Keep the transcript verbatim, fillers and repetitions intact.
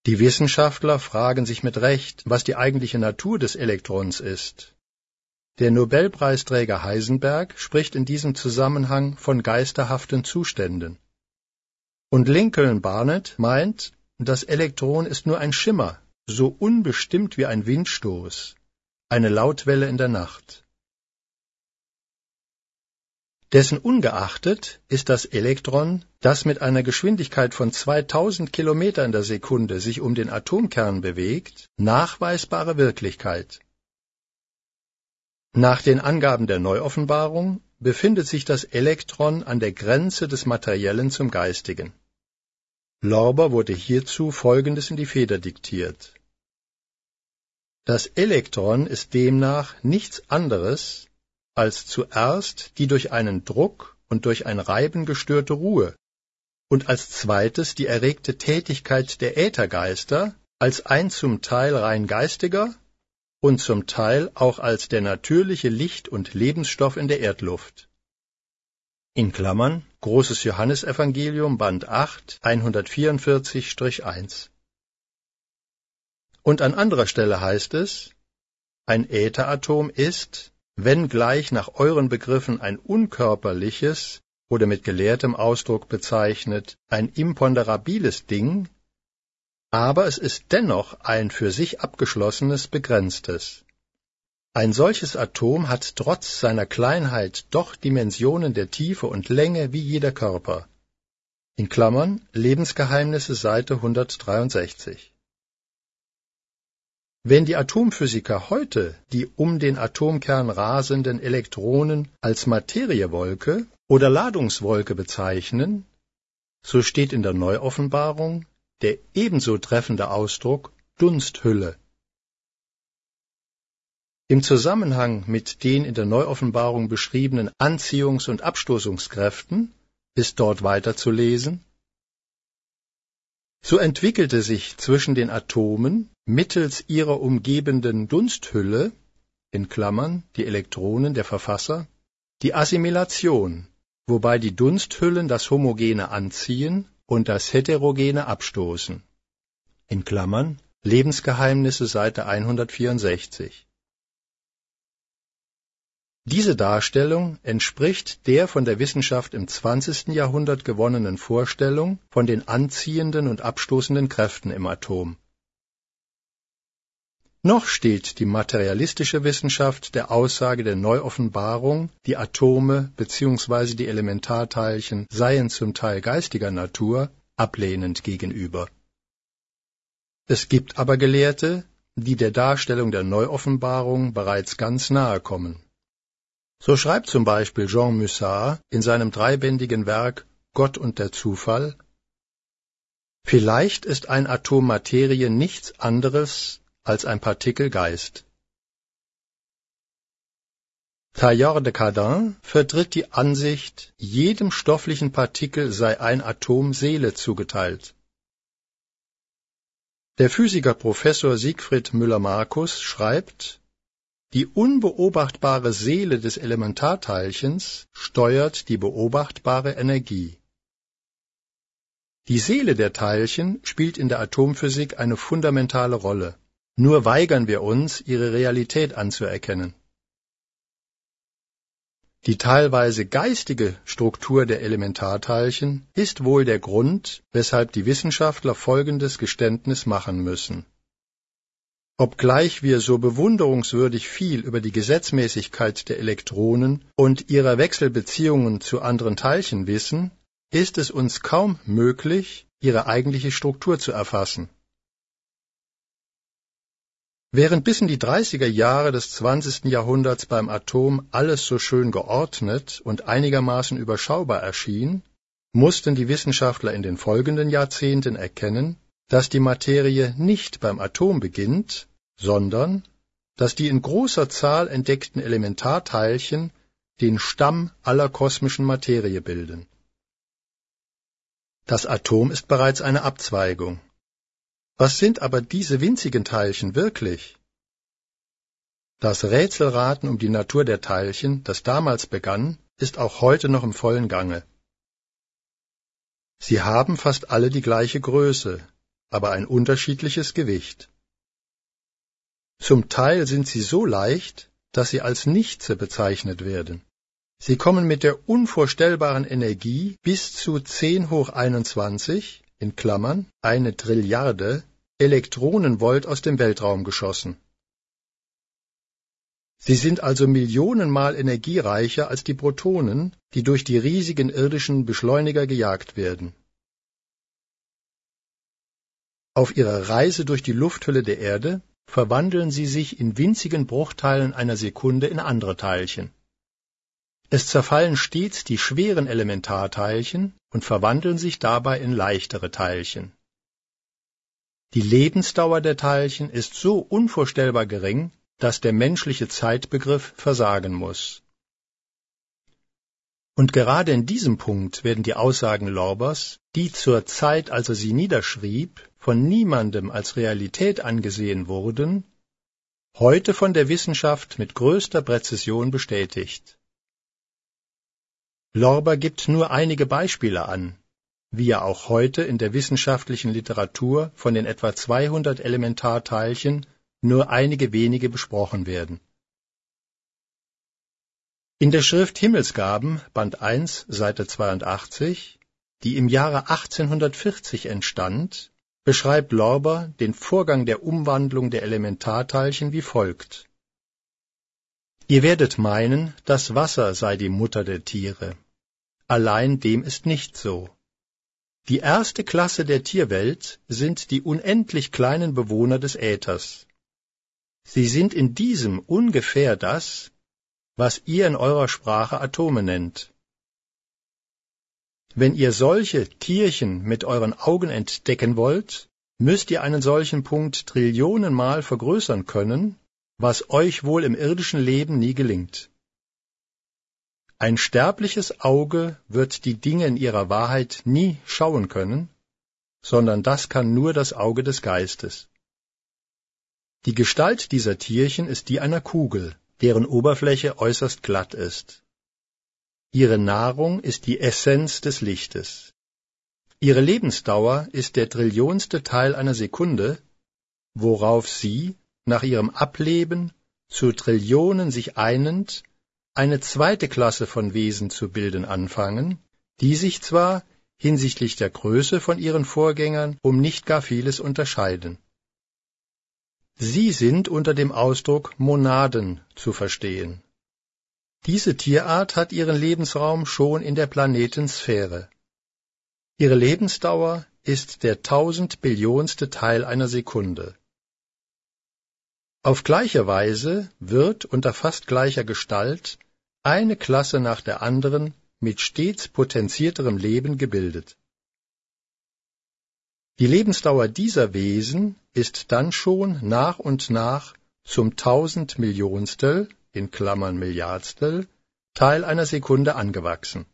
Die Wissenschaftler fragen sich mit Recht, was die eigentliche Natur des Elektrons ist. Der Nobelpreisträger Heisenberg spricht in diesem Zusammenhang von geisterhaften Zuständen. Und Lincoln Barnett meint, das Elektron ist nur ein Schimmer, so unbestimmt wie ein Windstoß, eine Lautwelle in der Nacht. Dessen ungeachtet ist das Elektron, das mit einer Geschwindigkeit von zweitausend Kilometer in der Sekunde sich um den Atomkern bewegt, nachweisbare Wirklichkeit. Nach den Angaben der Neuoffenbarung befindet sich das Elektron an der Grenze des Materiellen zum Geistigen. Lorber wurde hierzu Folgendes in die Feder diktiert. Das Elektron ist demnach nichts anderes als zuerst die durch einen Druck und durch ein Reiben gestörte Ruhe und als zweites die erregte Tätigkeit der Äthergeister als ein zum Teil rein geistiger und zum Teil auch als der natürliche Licht- und Lebensstoff in der Erdluft. In Klammern, Großes Johannesevangelium, Band acht, hundertvierundvierzig eins. Und an anderer Stelle heißt es, ein Ätheratom ist, wenngleich nach euren Begriffen ein unkörperliches oder mit gelehrtem Ausdruck bezeichnet, ein imponderabiles Ding, aber es ist dennoch ein für sich abgeschlossenes, begrenztes. Ein solches Atom hat trotz seiner Kleinheit doch Dimensionen der Tiefe und Länge wie jeder Körper. In Klammern, Lebensgeheimnisse, Seite hundertdreiundsechzig. Wenn die Atomphysiker heute die um den Atomkern rasenden Elektronen als Materiewolke oder Ladungswolke bezeichnen, so steht in der Neuoffenbarung der ebenso treffende Ausdruck Dunsthülle. Im Zusammenhang mit den in der Neuoffenbarung beschriebenen Anziehungs- und Abstoßungskräften ist dort weiter zu lesen: So entwickelte sich zwischen den Atomen mittels ihrer umgebenden Dunsthülle, in Klammern die Elektronen der Verfasser, die Assimilation, wobei die Dunsthüllen das Homogene anziehen und das Heterogene abstoßen. In Klammern Lebensgeheimnisse, Seite hundertvierundsechzig. Diese Darstellung entspricht der von der Wissenschaft im zwanzigsten Jahrhundert gewonnenen Vorstellung von den anziehenden und abstoßenden Kräften im Atom. Noch steht die materialistische Wissenschaft der Aussage der Neuoffenbarung, die Atome bzw. die Elementarteilchen seien zum Teil geistiger Natur, ablehnend gegenüber. Es gibt aber Gelehrte, die der Darstellung der Neuoffenbarung bereits ganz nahe kommen. So schreibt zum Beispiel Jean Musard in seinem dreibändigen Werk Gott und der Zufall: Vielleicht ist ein Atom Materie nichts anderes als ein Partikel Geist. Teilhard de Chardin vertritt die Ansicht, jedem stofflichen Partikel sei ein Atom Seele zugeteilt. Der Physiker Professor Siegfried Müller-Marcus schreibt: Die unbeobachtbare Seele des Elementarteilchens steuert die beobachtbare Energie. Die Seele der Teilchen spielt in der Atomphysik eine fundamentale Rolle. Nur weigern wir uns, ihre Realität anzuerkennen. Die teilweise geistige Struktur der Elementarteilchen ist wohl der Grund, weshalb die Wissenschaftler folgendes Geständnis machen müssen. Obgleich wir so bewunderungswürdig viel über die Gesetzmäßigkeit der Elektronen und ihrer Wechselbeziehungen zu anderen Teilchen wissen, ist es uns kaum möglich, ihre eigentliche Struktur zu erfassen. Während bis in die dreißiger Jahre des zwanzigsten Jahrhunderts beim Atom alles so schön geordnet und einigermaßen überschaubar erschien, mussten die Wissenschaftler in den folgenden Jahrzehnten erkennen, dass die Materie nicht beim Atom beginnt, sondern dass die in großer Zahl entdeckten Elementarteilchen den Stamm aller kosmischen Materie bilden. Das Atom ist bereits eine Abzweigung. Was sind aber diese winzigen Teilchen wirklich? Das Rätselraten um die Natur der Teilchen, das damals begann, ist auch heute noch im vollen Gange. Sie haben fast alle die gleiche Größe, aber ein unterschiedliches Gewicht. Zum Teil sind sie so leicht, dass sie als Nichtse bezeichnet werden. Sie kommen mit der unvorstellbaren Energie bis zu zehn hoch einundzwanzig, in Klammern, eine Trilliarde, Elektronenvolt aus dem Weltraum geschossen. Sie sind also millionenmal energiereicher als die Protonen, die durch die riesigen irdischen Beschleuniger gejagt werden. Auf ihrer Reise durch die Lufthülle der Erde verwandeln sie sich in winzigen Bruchteilen einer Sekunde in andere Teilchen. Es zerfallen stets die schweren Elementarteilchen und verwandeln sich dabei in leichtere Teilchen. Die Lebensdauer der Teilchen ist so unvorstellbar gering, dass der menschliche Zeitbegriff versagen muss. Und gerade in diesem Punkt werden die Aussagen Lorbers, die zur Zeit, als er sie niederschrieb, von niemandem als Realität angesehen wurden, heute von der Wissenschaft mit größter Präzision bestätigt. Lorber gibt nur einige Beispiele an, wie er auch heute in der wissenschaftlichen Literatur von den etwa zweihundert Elementarteilchen nur einige wenige besprochen werden. In der Schrift Himmelsgaben, Band eins, Seite zweiundachtzig, die im Jahre achtzehnhundertvierzig entstand, beschreibt Lorber den Vorgang der Umwandlung der Elementarteilchen wie folgt. Ihr werdet meinen, das Wasser sei die Mutter der Tiere. Allein dem ist nicht so. Die erste Klasse der Tierwelt sind die unendlich kleinen Bewohner des Äthers. Sie sind in diesem ungefähr das, was ihr in eurer Sprache Atome nennt. Wenn ihr solche Tierchen mit euren Augen entdecken wollt, müsst ihr einen solchen Punkt Trillionenmal vergrößern können, was euch wohl im irdischen Leben nie gelingt. Ein sterbliches Auge wird die Dinge in ihrer Wahrheit nie schauen können, sondern das kann nur das Auge des Geistes. Die Gestalt dieser Tierchen ist die einer Kugel, deren Oberfläche äußerst glatt ist. Ihre Nahrung ist die Essenz des Lichtes. Ihre Lebensdauer ist der trillionste Teil einer Sekunde, worauf sie, nach ihrem Ableben, zu Trillionen sich einend, eine zweite Klasse von Wesen zu bilden anfangen, die sich zwar hinsichtlich der Größe von ihren Vorgängern um nicht gar vieles unterscheiden. Sie sind unter dem Ausdruck Monaden zu verstehen. Diese Tierart hat ihren Lebensraum schon in der Planetensphäre. Ihre Lebensdauer ist der tausendbillionste Teil einer Sekunde. Auf gleiche Weise wird unter fast gleicher Gestalt eine Klasse nach der anderen mit stets potenzierterem Leben gebildet. Die Lebensdauer dieser Wesen ist dann schon nach und nach zum Tausendmillionstel, in Klammern Milliardstel, Teil einer Sekunde angewachsen.